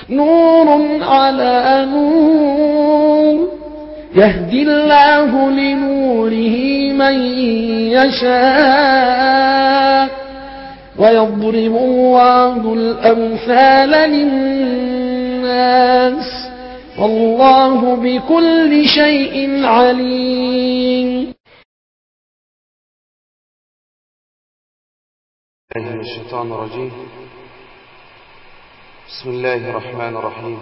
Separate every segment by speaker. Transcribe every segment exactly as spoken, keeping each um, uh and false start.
Speaker 1: نور على نور يهدي الله لنوره من يشاء ويضرب الله الأمثال للناس والله بكل شيء عليم.
Speaker 2: من الشيطان الرجيم. بسم الله الرحمن الرحيم.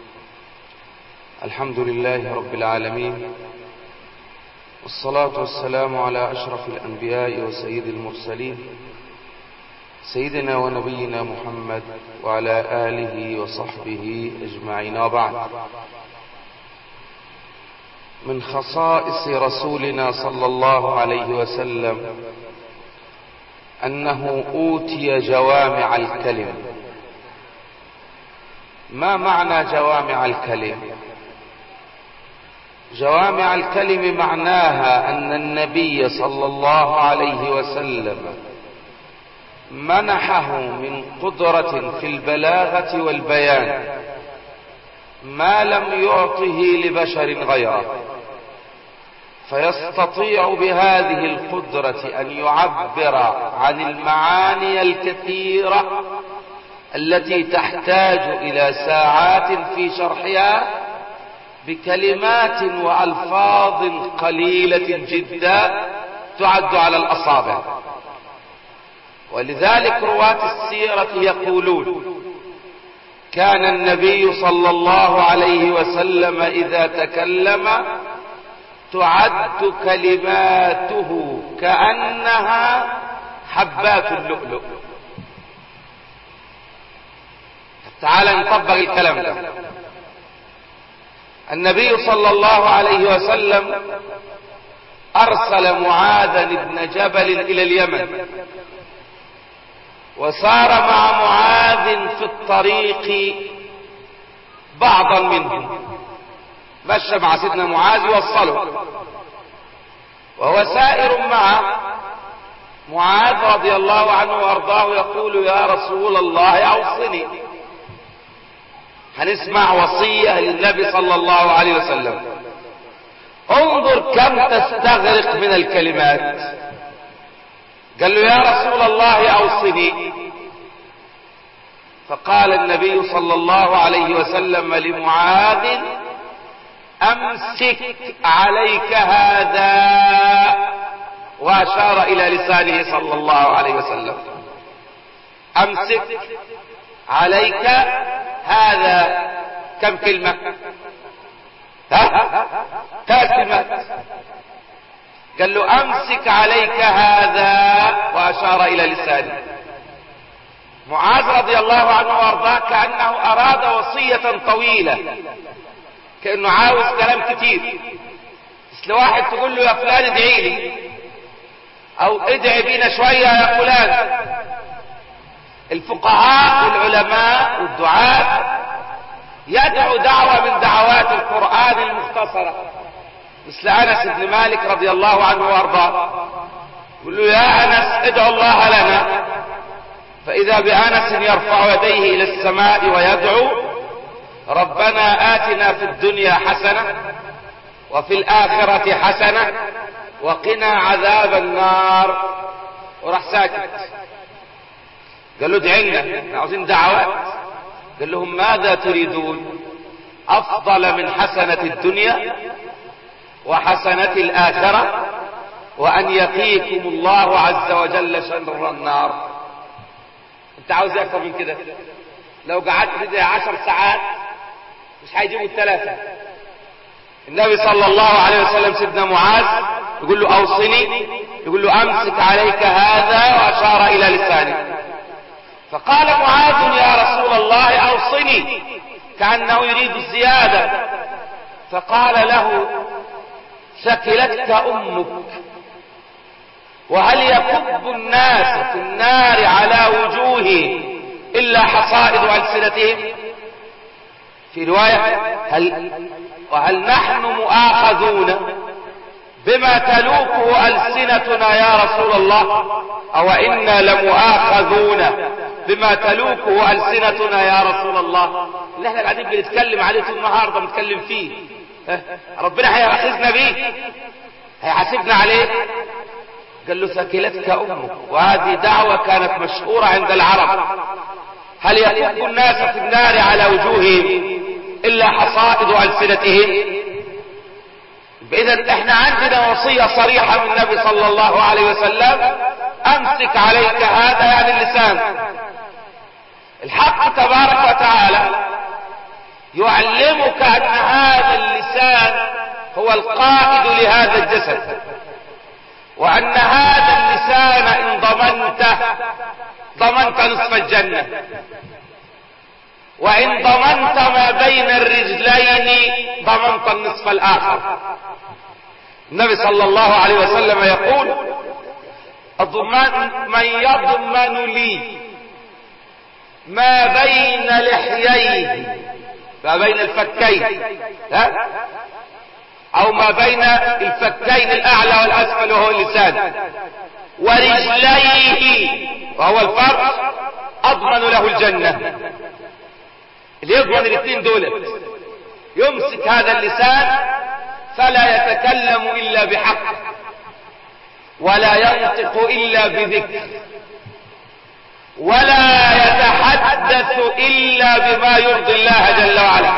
Speaker 2: الحمد لله رب العالمين، والصلاة والسلام على أشرف الأنبياء وسيد المرسلين سيدنا ونبينا محمد وعلى آله وصحبه أجمعين، وبعد. من خصائص رسولنا صلى الله عليه وسلم أنه أوتي جوامع الكلم. ما معنى جوامع الكلم؟ جوامع الكلم معناها أن النبي صلى الله عليه وسلم منحه من قدرة في البلاغة والبيان ما لم يعطه لبشر غيره، فيستطيع بهذه القدرة أن يعبر عن المعاني الكثيرة التي تحتاج إلى ساعات في شرحها بكلمات وألفاظ قليلة جدا تعد على الأصابع. ولذلك رواة السيرة يقولون: كان النبي صلى الله عليه وسلم إذا تكلم تعد كلماته كأنها حبات اللؤلؤ. تعال نطبق الكلام ده. النبي صلى الله عليه وسلم أرسل معاذ بن جبل إلى اليمن، وسار مع معاذ في الطريق بعضا منهم، مشى مع سيدنا معاذ يوصله، وهو سائر معه معاذ رضي الله عنه وارضاه يقول: يا رسول الله أوصني. هنسمع وصية للنبي صلى الله عليه وسلم. انظر كم تستغرق من الكلمات. قال له: يا رسول الله أوصني. فقال النبي صلى الله عليه وسلم لمعاذ: أمسك عليك هذا، وأشار إلى لسانه صلى الله عليه وسلم. أمسك عليك هذا. كم كلمة؟ ها؟ ثلاث كلمات. قال له: أمسك عليك هذا، وأشار إلى لسانه. معاذ رضي الله عنه وارضاه كأنه أراد وصية طويلة، كأنه عاوز كلام كتير. مثل واحد تقول له: يا فلان ادعي لي، أو ادعي بينا شوية يا فلان. الفقهاء والعلماء والدعاة يدعو دعوة من دعوات القرآن المختصرة، مثل أنس بن مالك رضي الله عنه وارضاه، يقول له: يا أنس ادعو الله لنا. فإذا بأنس يرفع يديه إلى السماء ويدعو: ربنا آتنا في الدنيا حسنة وفي الآخرة حسنة وقنا عذاب النار. وراح ساكت. قال له: ادعي لنا، عاوزين دعوات. قال لهم: ماذا تريدون؟ أفضل من حسنة الدنيا وحسنة الآخرة وأن يقيكم الله عز وجل شر النار. انت عاوز اكثر من كده؟ لو قعدت تدعي عشر ساعات مش هيجيبوا الثلاثة. النبي صلى الله عليه وسلم سيدنا معاذ يقول له: أوصني. يقول له: أمسك عليك هذا، وأشار إلى لسانه. فقال معاذ: يا رسول الله أوصني، كأنه يريد الزيادة. فقال له: ثكلتك أمك، وهل يكب الناس في النار على وجوههم إلا حصائد ألسنتهم؟ في رواية: هل وهل نحن مؤاخذون بما تلوكه ألسنتنا يا رسول الله، أو إنا لمؤاخذون بما تلوكه ألسنتنا يا رسول الله. اللي احنا قاعدين بنتكلم عليه طول النهار ده بنتكلم فيه، ربنا هيأخذنا بيه، هيحاسبنا عليه. قال له ثكلتك أمك. وهذه دعوة كانت مشهورة عند العرب. هل يكب الناس في النار على وجوههم إلا حصائد ألسنتهم؟ إذن احنا عندنا وصية صريحة من النبي صلى الله عليه وسلم: أمسك عليك هذا، يعني اللسان. الحق تبارك وتعالى يعلمك أن هذا اللسان هو القائد لهذا الجسد، وأن هذا اللسان إن ضمنته ضمنت نصف الجنة، وإن ضمنت ما بين الرجلين ضمنت النصف الآخر. النبي صلى الله عليه وسلم يقول: من يضمن لي ما بين لحييه، ما بين الفكين، ها؟ أو ما بين الفكين الأعلى والأسفل وهو اللسان، ورجليه وهو الفرج، أضمن له الجنة. اللي يضمن الاثنين دول يمسك هذا اللسان فلا يتكلم إلا بحق، ولا ينطق إلا بذكر، ولا يتحدث إلا بما يرضي الله جل وعلا،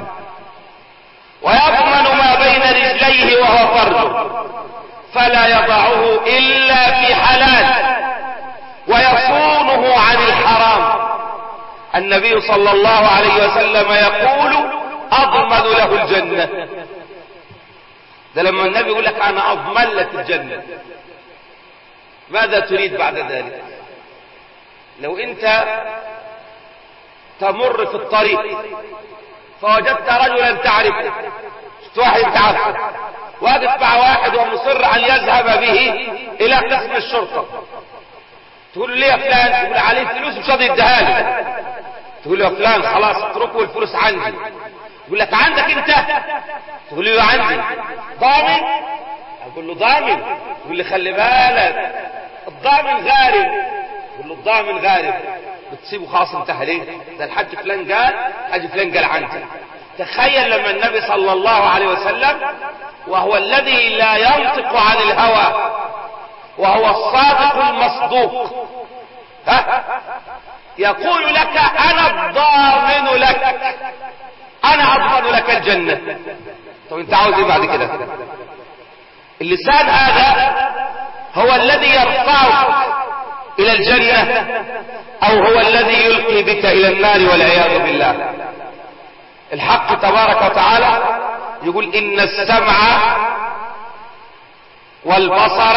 Speaker 2: ويضمن ما بين رجليه وهو فرجه فلا يضعه إلا في حلال، ويصونه عن الحرام. النبي صلى الله عليه وسلم يقول: أضمن له الجنة. ده لما النبي يقول لك أنا أضمن لك الجنة، ماذا تريد بعد ذلك؟ لو أنت تمر في الطريق فوجدت رجلا تعرفه، شفت واحد تعرفه واقف مع واحد ومصر أن يذهب به إلى قسم الشرطة، تقول له: ليه يا فلان؟ يقول: عليه فلوس مش راضي يديها لي. تقول له: يا فلان خلاص اتركه، الفلوس عندي. يقول لك: عندك انت؟ تقول له: عندي. ضامن؟ اقول له: ضامن. يقول لي: خلي بالك الضامن غارب. يقول له: الضامن غارب. بتسيبه خلاص انتهى. ليه؟ ده الحاج فلان قال، الحاج فلان قال عندي. تخيل لما النبي صلى الله عليه وسلم، وهو الذي لا ينطق عن الهوى وهو الصادق المصدوق، ها؟ يقول لك: انا الضامن لك، انا اضمن لك الجنة. طب انت عاوز ايه بعد كده؟ اللسان هذا هو الذي يرفعك الى الجنة، او هو الذي يلقي بك الى النار والعياذ بالله. الحق تبارك وتعالى يقول: ان السمع والبصر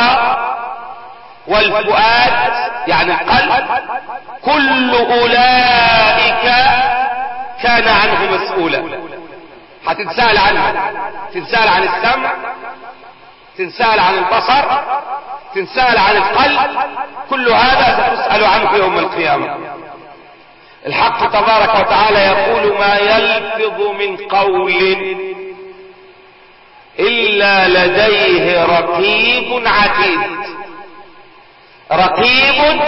Speaker 2: والفؤاد، يعني القلب، كل اولئك كان عنه مسؤولا. هتتسأل عنه، تتسأل عن السمع، تتسأل عن البصر، تتسأل عن القلب، كل هذا ستسأل عنه يوم القيامة. الحق تبارك وتعالى يقول: ما يلفظ من قول إلا لديه رقيب عتيد. رقيب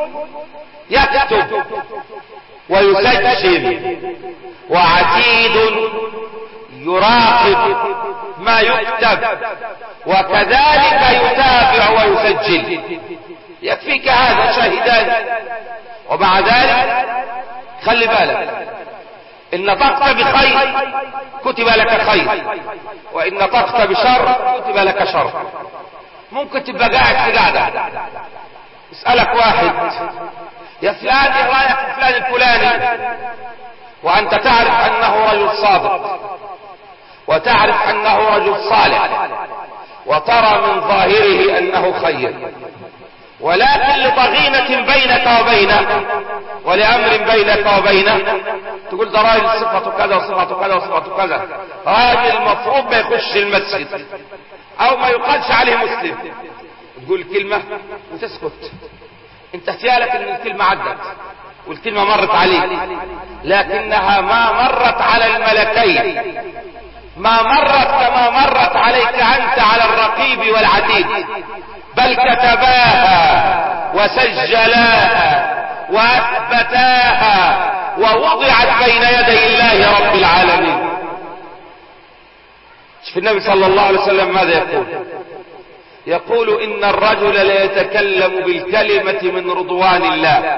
Speaker 2: يكتب ويسجل، وعتيد يراقب ما يكتب، وكذلك يتابع ويسجل. يكفيك هذا شاهدان. ومع ذلك خلي بالك، إن نطقت بخير كتب لك خير، وإن نطقت بشر كتب لك شر. ممكن تبقى قاعد في قاعدة اسألك واحد: يا فلان ايه رأيك في فلان الفلاني؟ وأنت تعرف أنه رجل صادق، وتعرف أنه رجل صالح، وترى من ظاهره أنه خير، ولكن لضغينة بينك وبينه ولأمر بينك وبينه تقول: ده راجل صفته كذا وصفته كذا وصفته كذا، راجل المفروض ما يخش المسجد أو ما يقالش عليه مسلم. تقول كلمة وتسكت، انت احتيالك ان الكلمة عدت والكلمة مرت عليك، لكنها ما مرت على الملكين، ما مرت كما مرت عليك أنت على الرقيب والعتيد، بل كتباها وسجلاها وأثبتاها ووضعت بين يدي الله رب العالمين. شوف النبي صلى الله عليه وسلم ماذا يقول؟ يقول إن الرجل ليتكلم بالكلمة من رضوان الله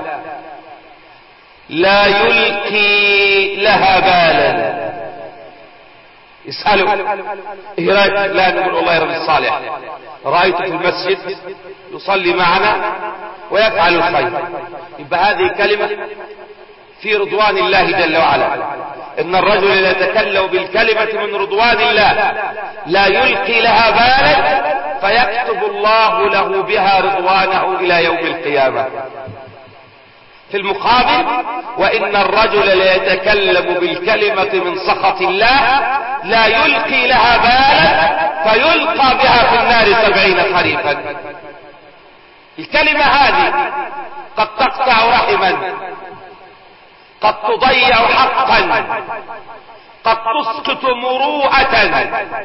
Speaker 2: لا يلقي لها بالا. يسأله ايه رأيك؟ لا، نقول والله رجل صالح، رأيته في المسجد يصلي معنا ويفعل الخير. يبقى هذه كلمة في رضوان الله جل وعلا. ان الرجل لا يتكلم بالكلمة من رضوان الله لا يلقي لها بالا فيكتب الله له بها رضوانه الى يوم القيامة. في المقابل وان الرجل لا يتكلم بالكلمة من سخط الله لا يلقي لها بالا فيلقى بها في النار سبعين خريفا. الكلمة هذه قد تقطع رحما، قد تضيع حقا، قد تسقط مروءة،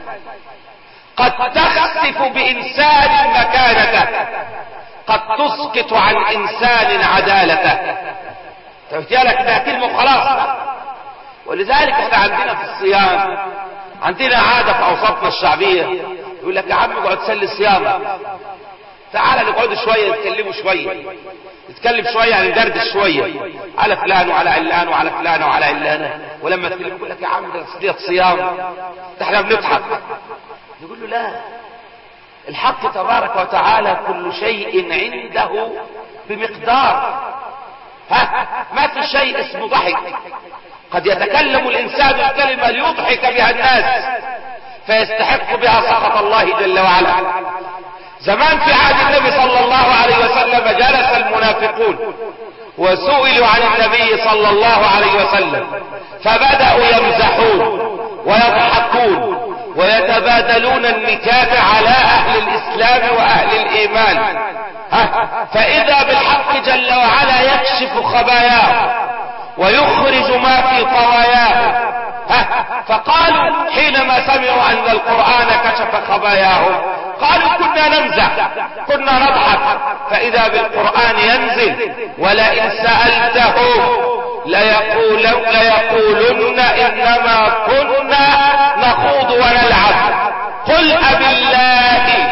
Speaker 2: قد تخسف بإنسان مكانته، قد تسقط عن إنسان عدالته. تفتيالك ده كلمة خلاص. ولذلك احنا عندنا في الصيام عندنا عادة في أوساطنا الشعبية، يقول لك يا عم اقعد سلي الصيام، تعال نقعد شوية نتكلموا شوية، نتكلم شوية يعني ندردش شوية على فلان وعلى علان وعلى فلان وعلى علانة. ولما تكلم يقول لك يا عم ده صديق صيام، ده احنا بنضحك. نقول له لا، الحق تبارك وتعالى كل شيء عنده بمقدار. ها، ما في شيء اسمه ضحك. قد يتكلم الإنسان الكلمة ليضحك بها الناس فيستحق بها سخط الله جل وعلا. زمان في عهد النبي صلى الله عليه وسلم جلس المنافقون وسئلوا عن النبي صلى الله عليه وسلم فبدأوا يمزحون ويضحكون ويتبادلون النكات على أهل الإسلام وأهل الإيمان. فإذا بالحق جل وعلا يكشف خباياه ويخرج ما في طواياه. فقالوا حينما سمعوا أن القرآن كشف خباياهم قالوا كنا نمزح كنا نضحك، فإذا بالقرآن ينزل ولئن سألتهم ليقولن, ليقولن إنما كنا نخوض ونلعب. قل أبالله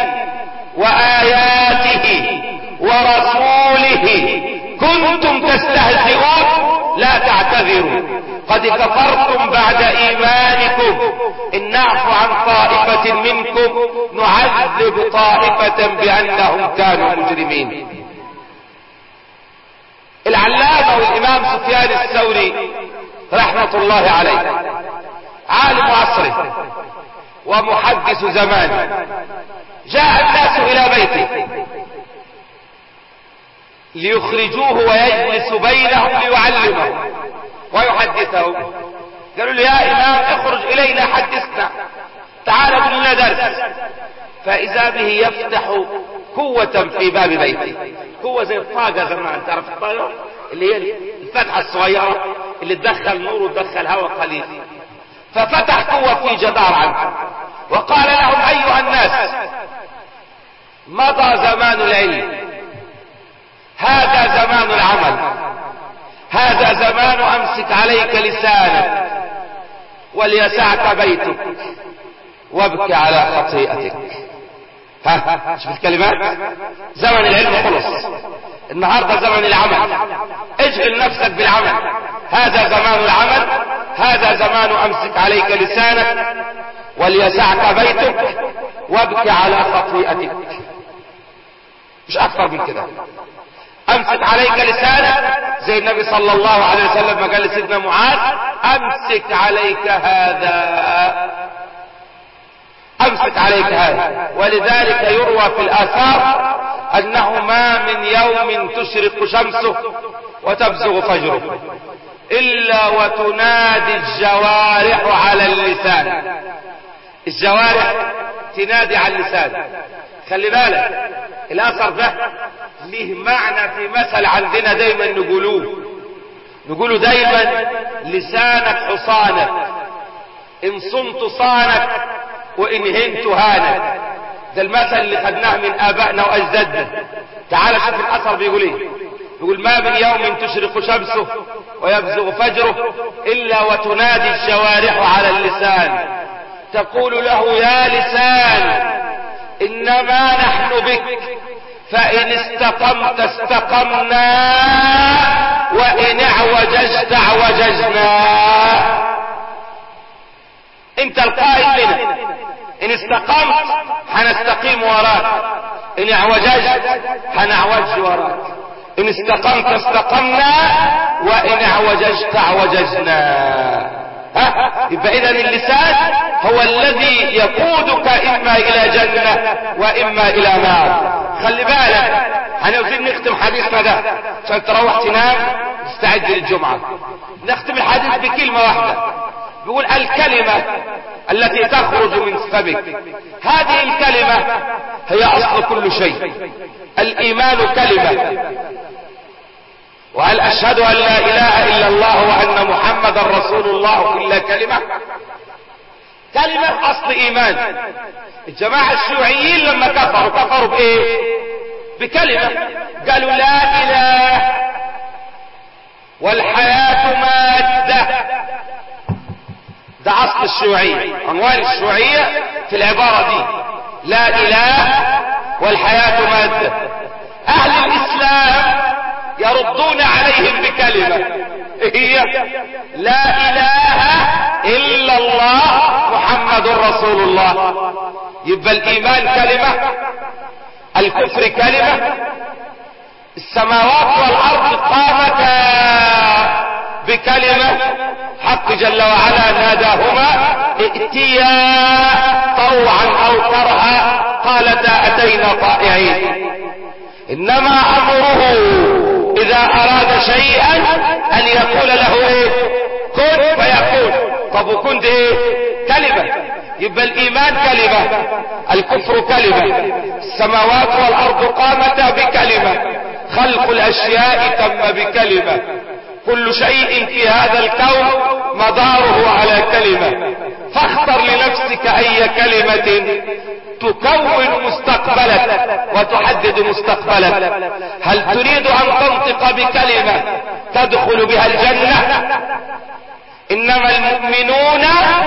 Speaker 2: وآياته ورسوله كنتم تستهزئون لا تعتذروا قد كفرتم بعد إيمانكم إن نعفو عن طائفة منكم نعذب طائفة بأنهم كانوا مجرمين. العلامة والإمام سفيان الثوري رحمة الله عليه عالم عصره ومحدث زمانه، جاء الناس إلى بيته ليخرجوه ويجلس بينهم ليعلمهم ويحدثهم. قالوا له يا إمام اخرج إلينا حدثنا، تعال ابن لنا درس. فإذا به يفتح قوة في باب بيته، قوة زي الطاقة زمان، تعرف الطاقة اللي هي الفتحة الصغيرة اللي تدخل نور وتدخل هواء قليل. ففتح قوة في جدار عنه وقال لهم أيها الناس مضى زمان العلم، هذا زمان العمل، هذا زمان أمسك عليك لسانك وليسعك بيتك وابكي على خطيئتك. ها شوف الكلمات، زمن العلم خلص، النهاردة زمن العمل، اشغل نفسك بالعمل، هذا زمان العمل، هذا زمان أمسك عليك لسانك وليسعك بيتك وابكي على خطيئتك. مش أكثر من كده. امسك عليك لسانك زي النبي صلى الله عليه وسلم ما قال لسيدنا معاذ امسك عليك هذا، امسك عليك هذا. ولذلك يروى في الآثار انه ما من يوم تشرق شمسه وتبزغ فجره الا وتنادي الجوارح على اللسان. الجوارح تنادي على اللسان. خلي بالك الاثر ده ليه معنى في مثل عندنا دايما نقولوه، نقولوا دايما لسانك حصانك ان صنت صانت وان هنت هانت. ده المثل اللي خدناه من ابائنا واجدادنا. تعال شوف الاثر بيقول ايه. بيقول ما من يوم تشرق شمسه ويبزغ فجره الا وتنادي الجوارح على اللسان تقول له يا لسان انما نحن بك فان استقمت استقمنا وان اعوججت اعوججنا. انت القائد لنا، ان استقمت حنستقيم وراك، ان اعوججت حنعوج وراك، ان استقمت استقمنا وان اعوججت اعوججنا. ها يبقى اذا اللسان هو الذي يقودك اما الى جنة واما الى نار. خلي بالك هنوزين نختم حديثنا ده عشان تروح تنام تستعد للجمعة. نختم الحديث بكلمة واحدة. بيقول الكلمة التي تخرج من فمك، هذه الكلمة هي اصل كل شيء. الايمان كلمة، وهل اشهد ان لا اله الا الله وان محمدا رسول الله الا كلمة. كلمة اصل ايمان. الجماعة الشيوعيين لما كفروا كفروا بايه؟ بكلمة. قالوا لا اله والحياة مادة. ده اصل الشيوعية، عنوان الشيوعية في العبارة دي لا اله والحياة مادة. اهل الاسلام يردون عليهم بكلمة هي لا اله الا الله محمد رسول الله. يبقى الايمان كلمة، الكفر كلمة، السماوات والارض قامتا بكلمة. حق جل وعلا ناداهما ائتيا طوعا او كرها قالتا اتينا طائعين. انما امره اذا اراد شيئا ان يقول له ايه؟ كن فيكون. طب وكن دي ايه؟ كلمة. يبقى الايمان كلمة، الكفر كلمة، السماوات والارض قامتا بكلمة، خلق الاشياء تم بكلمة، كل شيء في هذا الكون مداره على كلمة. فاختر لنفسك اي كلمة تكون مستقبلك وتحدد مستقبلك. هل تريد ان تنطق بكلمة تدخل بها الجنة؟ انما المؤمنون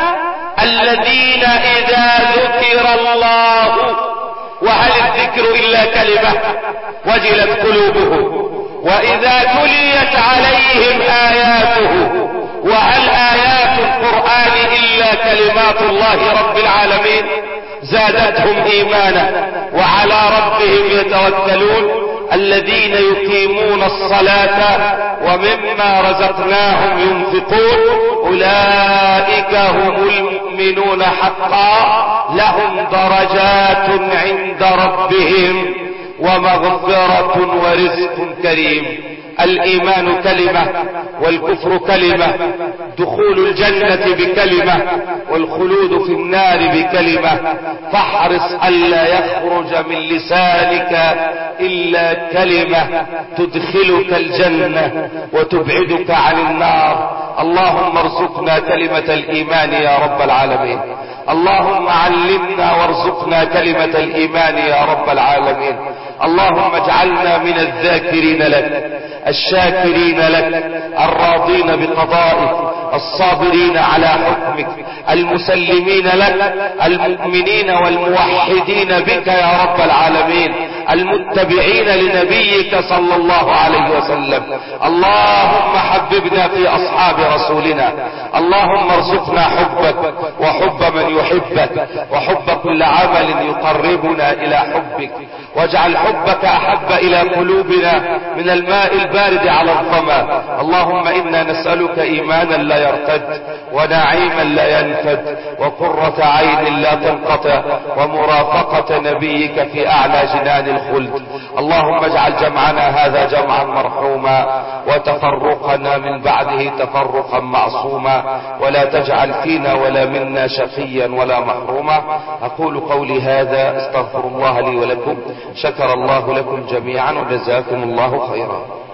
Speaker 2: الذين اذا ذكر الله، وهل الذكر الا كلمة؟ وجلت قلوبهم. واذا تليت عليهم اياته، وهل ايات القرآن الا كلمات الله رب العالمين؟ زادتهم ايمانا وعلى ربهم يتوكلون. الذين يقيمون الصلاة ومما رزقناهم ينفقون اولئك هم المؤمنون حقا لهم درجات عند ربهم ومغفرة ورزق كريم. الايمان كلمة والكفر كلمة، دخول الجنة بكلمة والخلود في النار بكلمة. فاحرص الا يخرج من لسانك الا كلمة تدخلك الجنة وتبعدك عن النار. اللهم ارزقنا كلمة الايمان يا رب العالمين. اللهم علمنا وارزقنا كلمة الايمان يا رب العالمين. اللهم اجعلنا من الذاكرين لك الشاكرين لك الراضين بقضائك الصابرين على حكمك المسلمين لك المؤمنين والموحدين بك يا رب العالمين المتبعين لنبيك صلى الله عليه وسلم. اللهم حببنا في اصحاب رسولنا. اللهم ارزقنا حبك وحب من يحبك وحب كل عمل يقربنا الى حبك، واجعل حبك احب الى قلوبنا من الماء البارد على الظما. اللهم انا نسألك ايمانا لا يرتد ونعيما لا ينفد وقرة عين لا تنقطع ومرافقة نبيك في اعلى جنان الخلد. اللهم اجعل جمعنا هذا جمعا مرحوما وتفرقنا من بعده تفرقا معصوما، ولا تجعل فينا ولا منا شقيا ولا محروما. اقول قولي هذا استغفر الله لي ولكم. شكر الله لكم جميعا وجزاكم الله خيرا.